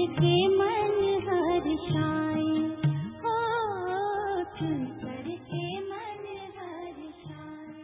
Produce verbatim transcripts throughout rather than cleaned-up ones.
करके मन हर्षाए, हो चुन करके मन हर्षाए।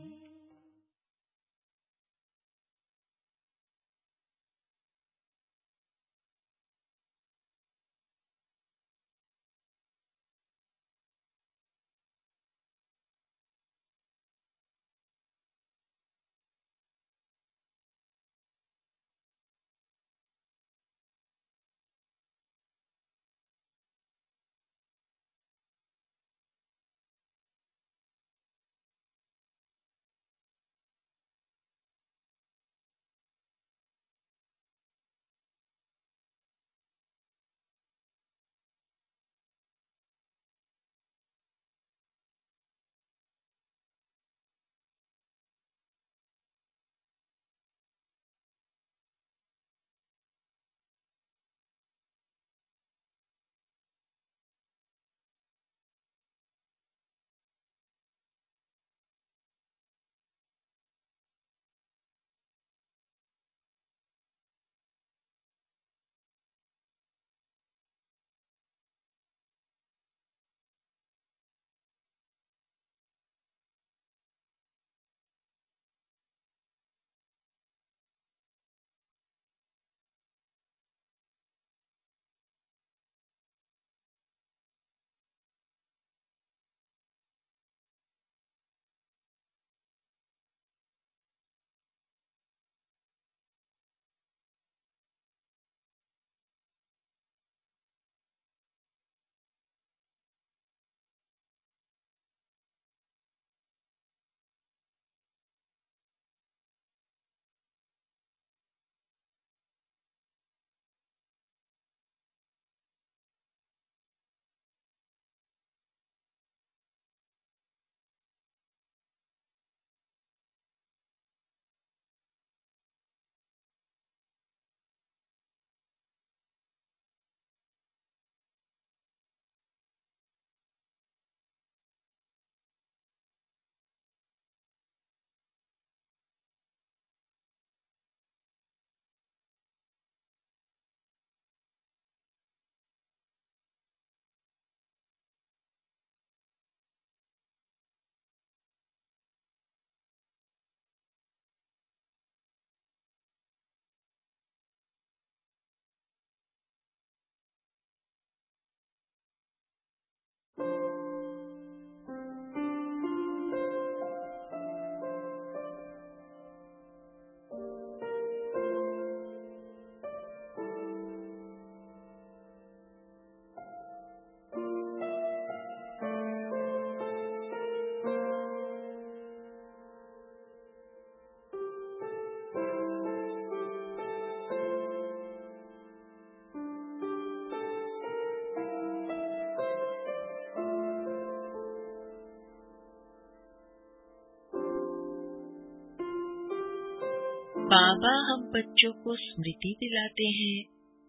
बाबा हम बच्चों को स्मृति दिलाते हैं,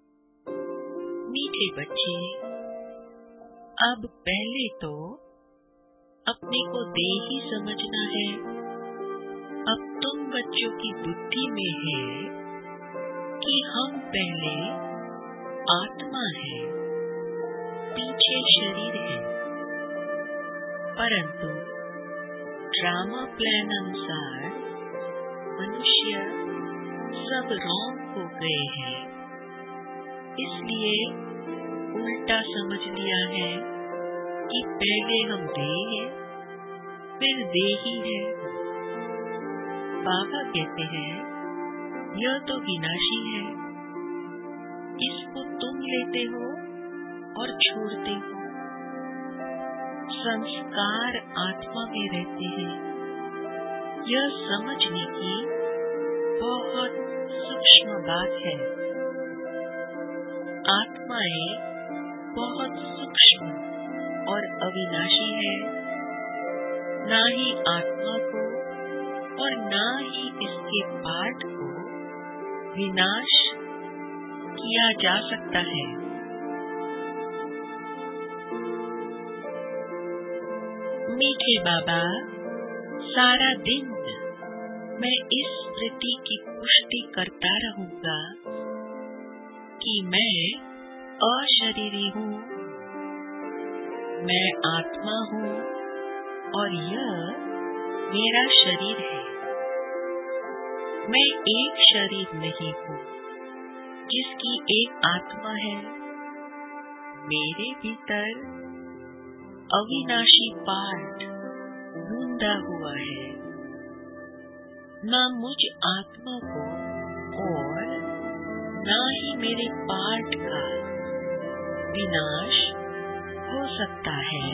मीठे बच्चे, अब पहले तो अपने को देही समझना है। अब तुम बच्चों की बुद्धि में है कि हम पहले आत्मा है, पीछे शरीर है, परंतु ड्रामा प्लान अनुसार मनुष्य सब रॉन्ग हो गए हैं, इसलिए उल्टा समझ लिया है कि पहले हम देह हैं, फिर देही है। बाबा कहते हैं यह तो विनाशी है, इसको तुम लेते हो और छोड़ते हो। संस्कार आत्मा में रहते हैं, यह समझने की बहुत सूक्ष्म बात है। आत्माएं बहुत सूक्ष्म और अविनाशी है, ना ही आत्मा को और ना ही इसके पाठ को विनाश किया जा सकता है। मीठे बाबा, सारा दिन मैं इस स्मृति की पुष्टि करता रहूंगा कि मैं अशरीरी हूँ, मैं आत्मा हूँ और यह मेरा शरीर है। मैं एक शरीर नहीं हूँ जिसकी एक आत्मा है। मेरे भीतर अविनाशी पार्ट ढूंढा हुआ है। न मुझ आत्मा को और न ही मेरे पार्ट का विनाश हो सकता है।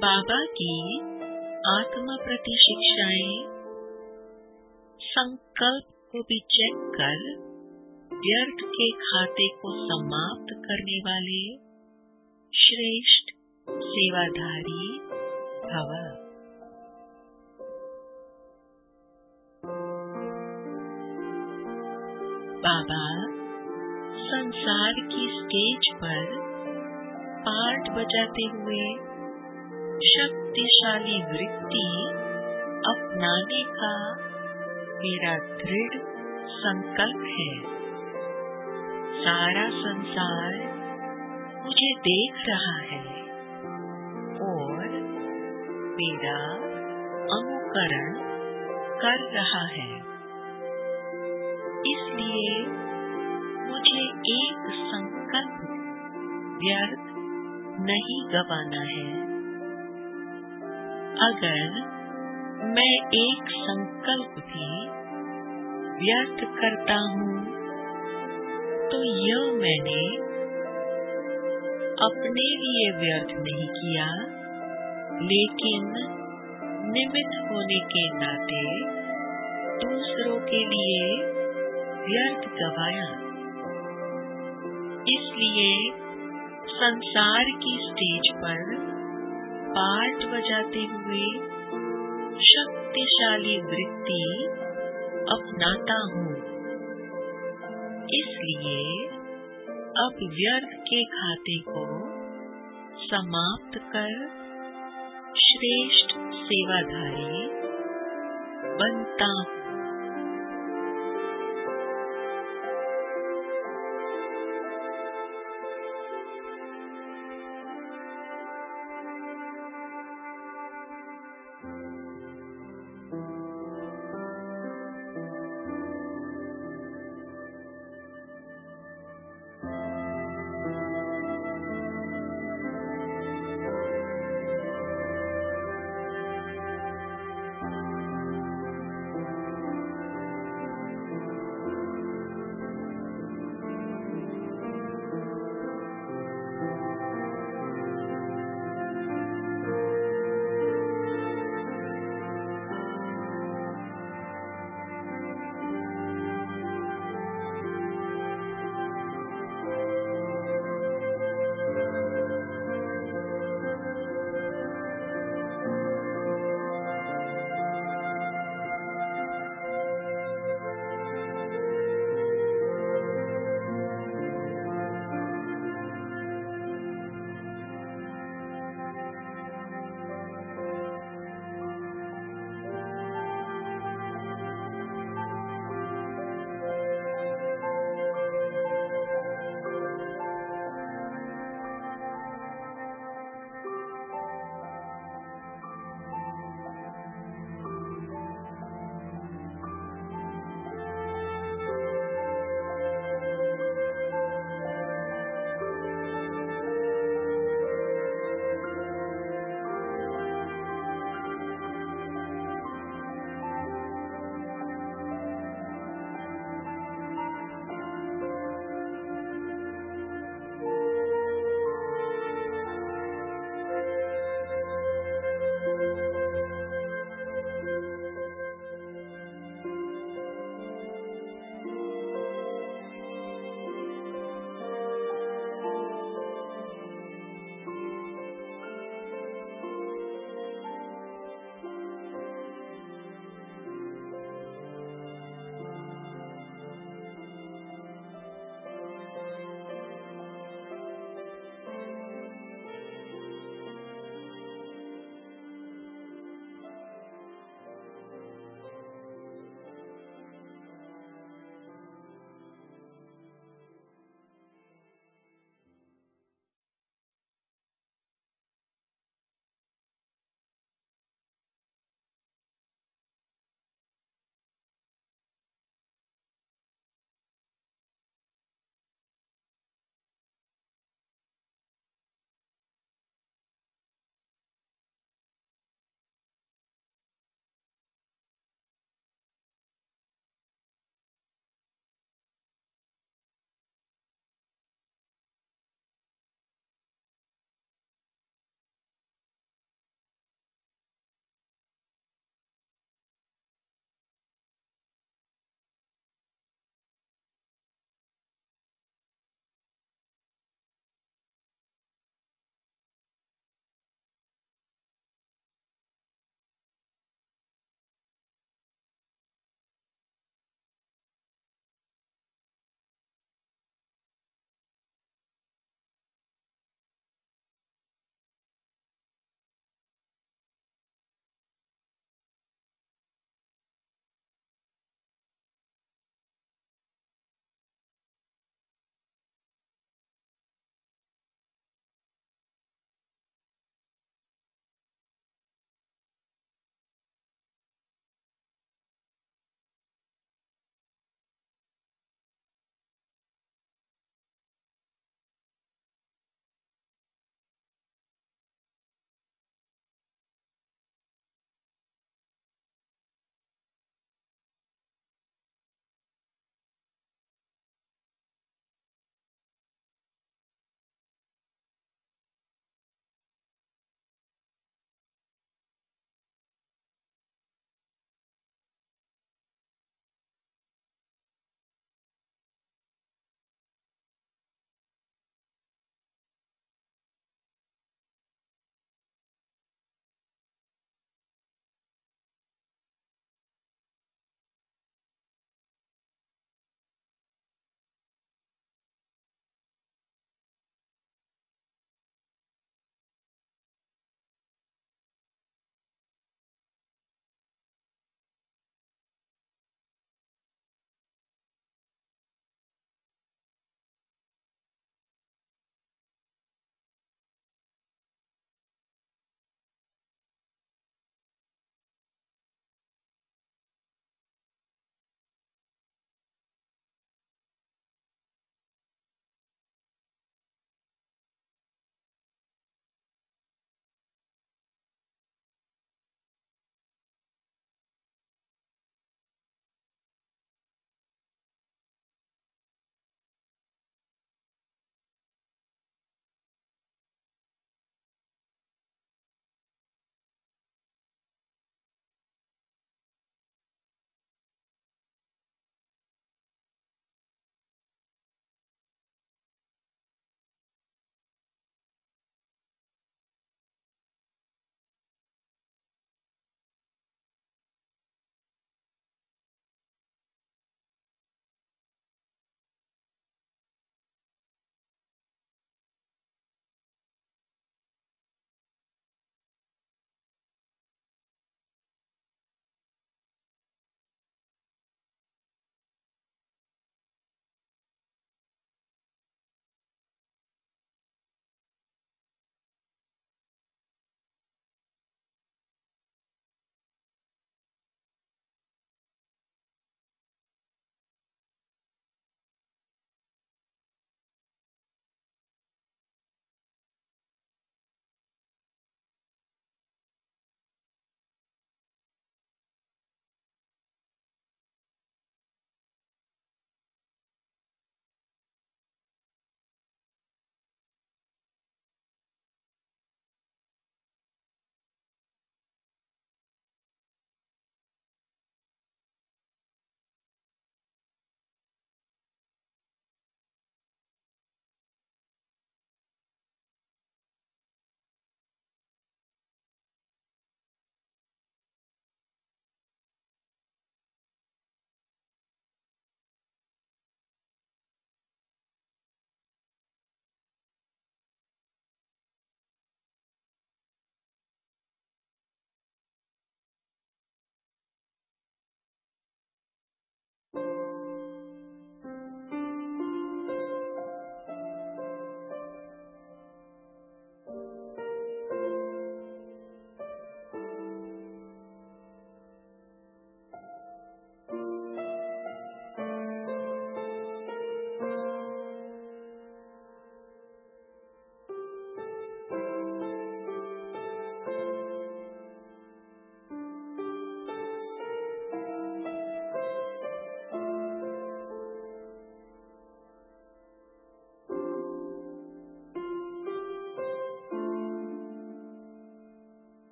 बाबा की आत्मा प्रति शिक्षाएं संकल्प को भी चेक कर व्यर्थ के खाते को समाप्त करने वाले श्रेष्ठ सेवाधारी भव। बाबा संसार की स्टेज पर पार्ट बजाते हुए शक्तिशाली वृत्ति अपनाने का मेरा दृढ़ संकल्प है। सारा संसार मुझे देख रहा है और मेरा अनुकरण कर रहा है। इसलिए मुझे एक संकल्प व्यर्थ नहीं गवाना है। अगर मैं एक संकल्प भी व्यर्थ करता हूँ तो यह मैंने अपने लिए व्यर्थ नहीं किया, लेकिन निमित्त होने के नाते दूसरों के लिए व्यर्थ गवाया। इसलिए संसार की स्टेज पर पार्ट बजाते हुए शक्तिशाली वृत्ति अपनाता हूँ। इसलिए अब व्यर्थ के खाते को समाप्त कर श्रेष्ठ सेवाधारी बनता हूँ।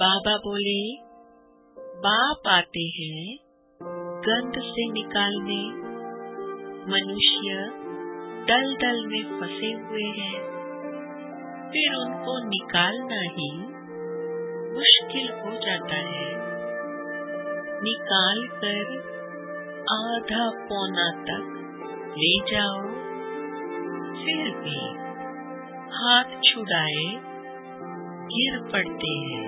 बाबा बोले, बाप आते हैं गंध से निकालने। मनुष्य दल दल में फंसे हुए हैं, फिर उनको निकालना ही मुश्किल हो जाता है। निकाल कर आधा पौना तक ले जाओ, फिर भी हाथ छुड़ाए गिर पड़ते हैं।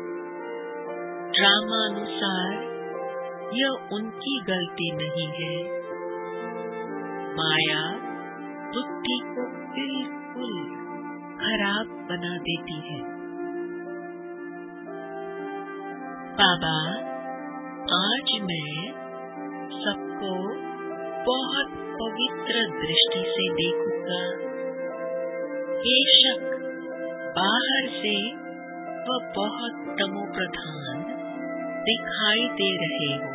ड्रामानुसार यह उनकी गलती नहीं है। माया बुद्धि को बिल्कुल खराब बना देती है। बाबा, आज मैं सबको बहुत पवित्र दृष्टि से देखूंगा। बेशक बाहर से वह बहुत तमो प्रधान दिखाई दे रहे हो,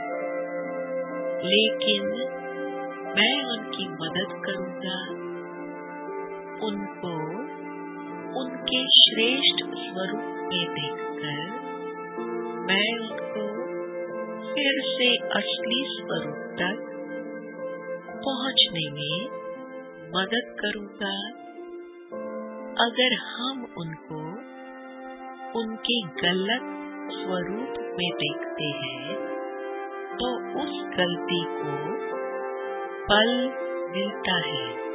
लेकिन मैं उनकी मदद करूंगा। उनको उनके श्रेष्ठ स्वरूप में देखकर मैं उनको फिर से असली स्वरूप तक पहुंचने में मदद करूंगा। अगर हम उनको उनके गलत स्वरूप में देखते हैं तो उस गलती को फल मिलता है।